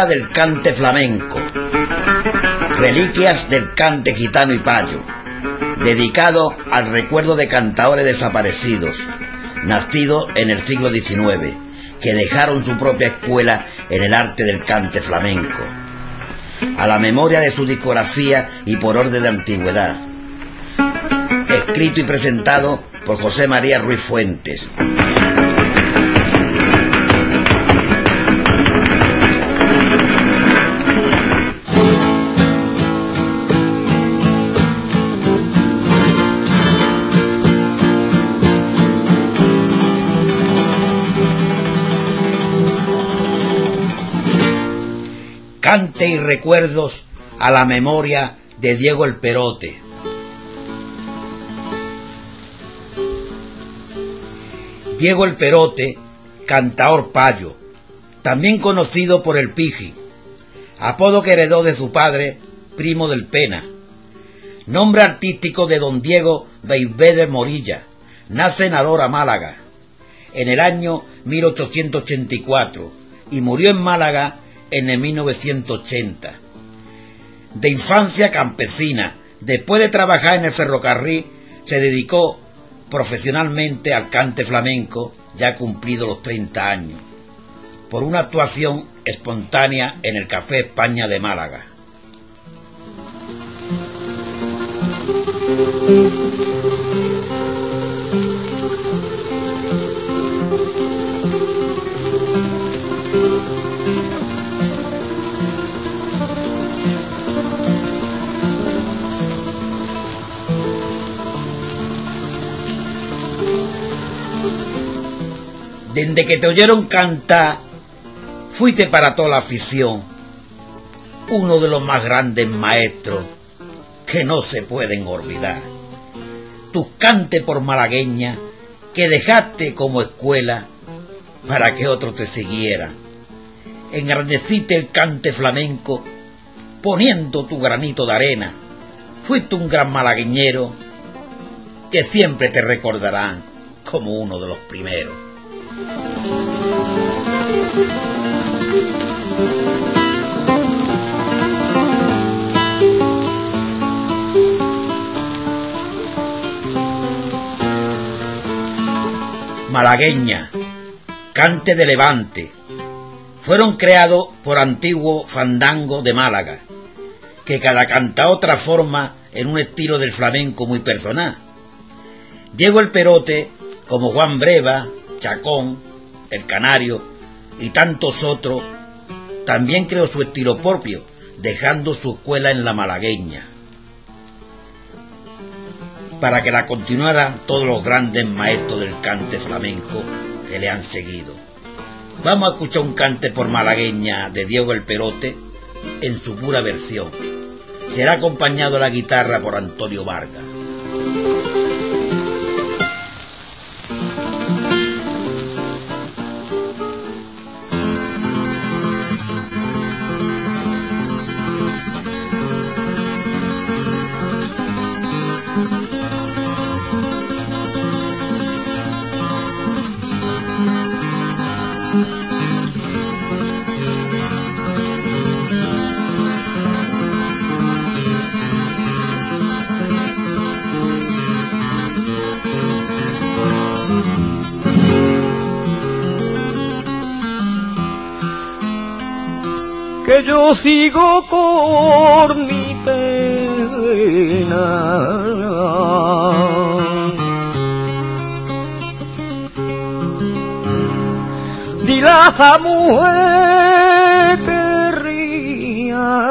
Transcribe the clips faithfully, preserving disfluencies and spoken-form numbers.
Escuela del Cante Flamenco. Reliquias del cante gitano y payo, dedicado al recuerdo de cantaores desaparecidos, nacidos en el siglo diecinueve, que dejaron su propia escuela en el arte del cante flamenco, a la memoria de su discografía y por orden de antigüedad. Escrito y presentado por José María Ruiz Fuentes. Cante y recuerdos a la memoria de Diego el Perote. Diego el Perote, cantaor payo, también conocido por el Piji, apodo que heredó de su padre, primo del Pena. Nombre artístico de don Diego Beigbeder Morilla, nace en Alhora, Málaga, en el año mil ochocientos ochenta y cuatro y murió en Málaga en el mil novecientos ochenta. De infancia campesina, después de trabajar en el ferrocarril, se dedicó profesionalmente al cante flamenco, ya cumplido los treinta años, por una actuación espontánea en el Café España de Málaga. Desde que te oyeron cantar, fuiste para toda la afición uno de los más grandes maestros que no se pueden olvidar. Tus cantes por malagueña que dejaste como escuela para que otros te siguieran. Engrandeciste el cante flamenco poniendo tu granito de arena. Fuiste un gran malagueñero que siempre te recordarán como uno de los primeros. Malagueña, cante de levante, fueron creados por antiguo fandango de Málaga, que cada cantao transforma en un estilo del flamenco muy personal. Diego el Perote, como Juan Breva, Chacón, el Canario y tantos otros, también creó su estilo propio, dejando su escuela en la malagueña, para que la continuaran todos los grandes maestros del cante flamenco que le han seguido. Vamos a escuchar un cante por malagueña de Diego el Perote en su pura versión. Será acompañado a la guitarra por Antonio Vargas. Que yo sigo con mi pena, di la mujer que ría,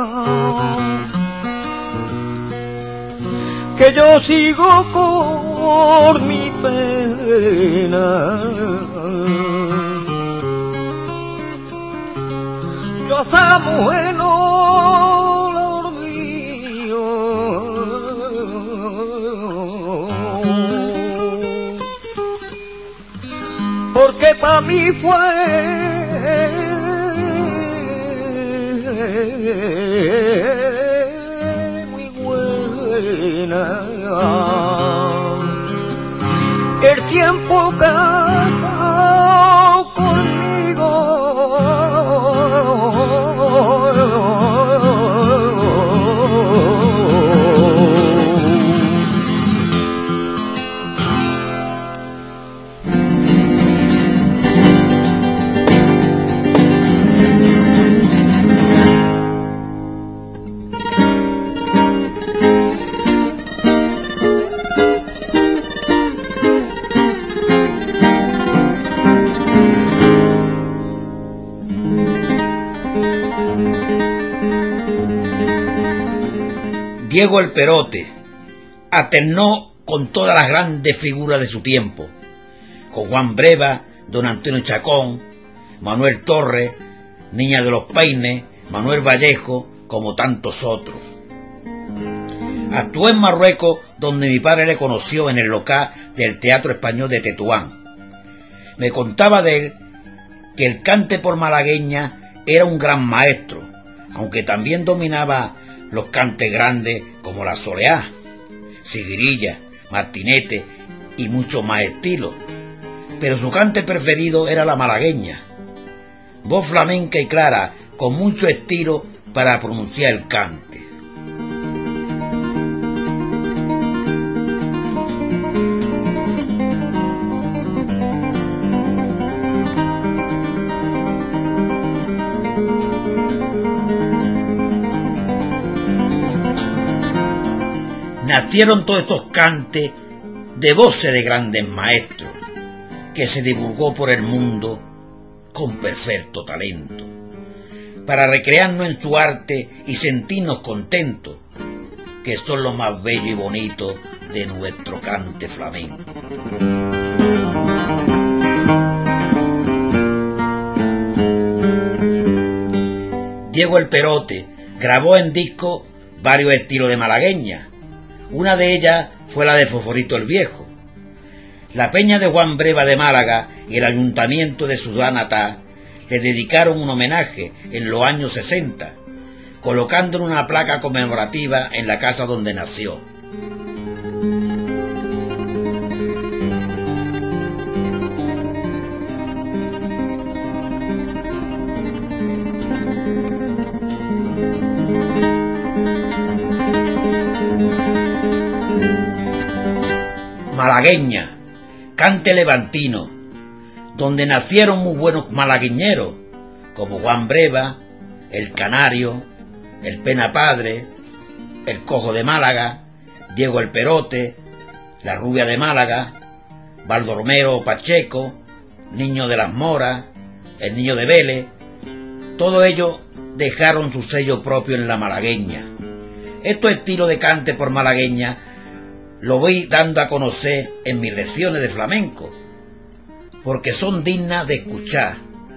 que yo sigo con mi pena. Yo a esa mujer no la olvido, porque para mí fue muy buena. El tiempo que ha pasado conmigo Diego el Perote alternó con todas las grandes figuras de su tiempo, con Juan Breva, don Antonio Chacón, Manuel Torres, Niña de los Peines, Manuel Vallejo, como tantos otros. Actuó en Marruecos, donde mi padre le conoció en el local del Teatro Español de Tetuán. Me contaba de él que el cante por malagueña era un gran maestro, aunque también dominaba los cantes grandes como la soleá, siguirilla, martinete y muchos más estilos. Pero su cante preferido era la malagueña, voz flamenca y clara, con mucho estilo para pronunciar el cante. Nacieron todos estos cantes de voces de grandes maestros, que se divulgó por el mundo con perfecto talento, para recrearnos en su arte y sentirnos contentos, que son lo más bello y bonito de nuestro cante flamenco. Diego el Perote grabó en disco varios estilos de malagueña. Una de ellas fue la de Foforito el Viejo. La Peña de Juan Breva de Málaga y el Ayuntamiento de su ciudad natal le dedicaron un homenaje en los años sesenta, colocándole una placa conmemorativa en la casa donde nació. Malagueña, cante levantino, donde nacieron muy buenos malagueñeros, como Juan Breva, el Canario, el Pena Padre, el Cojo de Málaga, Diego el Perote, la Rubia de Málaga, Baldomero Pacheco, Niño de las Moras, el Niño de Vélez. Todos ellos dejaron su sello propio en la malagueña. Estos estilos de cante por malagueña lo voy dando a conocer en mis lecciones de flamenco, porque son dignas de escuchar,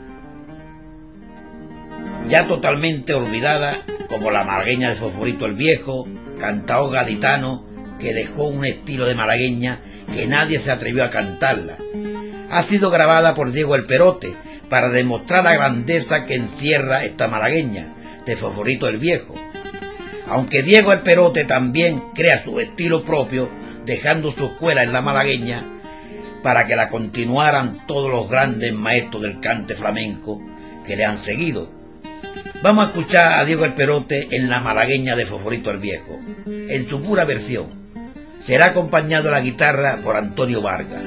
ya totalmente olvidadas, como la malagueña de Foforito el Viejo, cantaor gaditano que dejó un estilo de malagueña que nadie se atrevió a cantarla. Ha sido grabada por Diego el Perote para demostrar la grandeza que encierra esta malagueña de Foforito el Viejo. Aunque Diego el Perote también crea su estilo propio, dejando su escuela en la malagueña para que la continuaran todos los grandes maestros del cante flamenco que le han seguido. Vamos a escuchar a Diego el Perote en la malagueña de Foforito el Viejo, en su pura versión. Será acompañado a la guitarra por Antonio Vargas.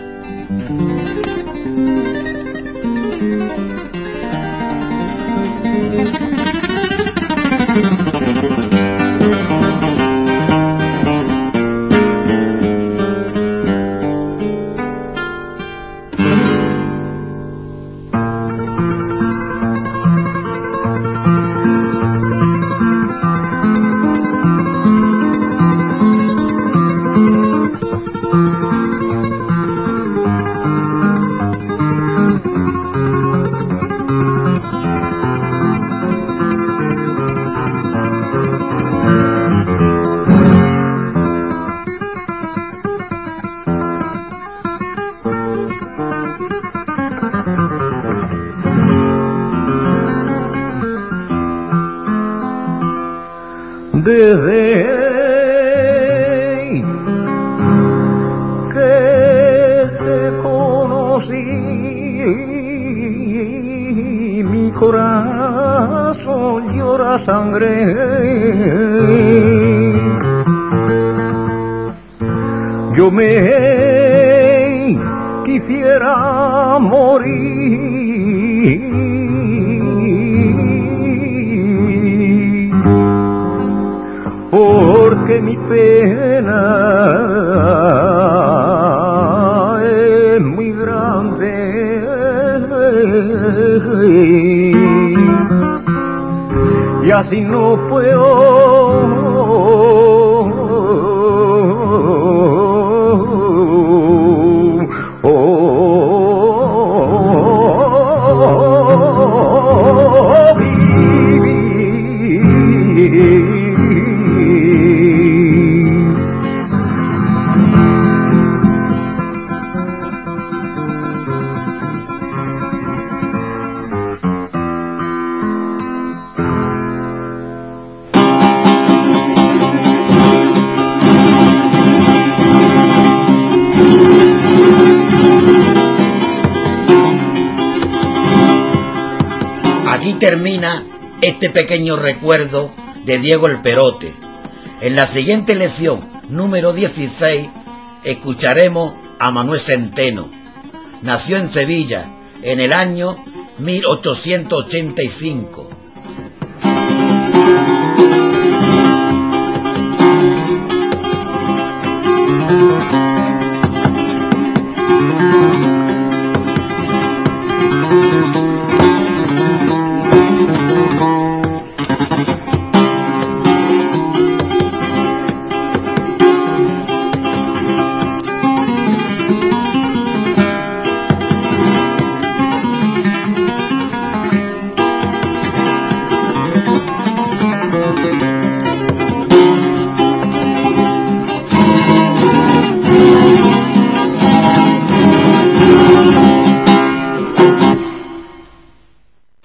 Desde que te conocí, mi corazón llora sangre. Yo me quisiera morir, porque mi pena es muy grande y así no puedo termina este pequeño recuerdo de Diego el Perote. En la siguiente lección, número dieciséis, escucharemos a Manuel Centeno. Nació en Sevilla en el año mil ochocientos ochenta y cinco.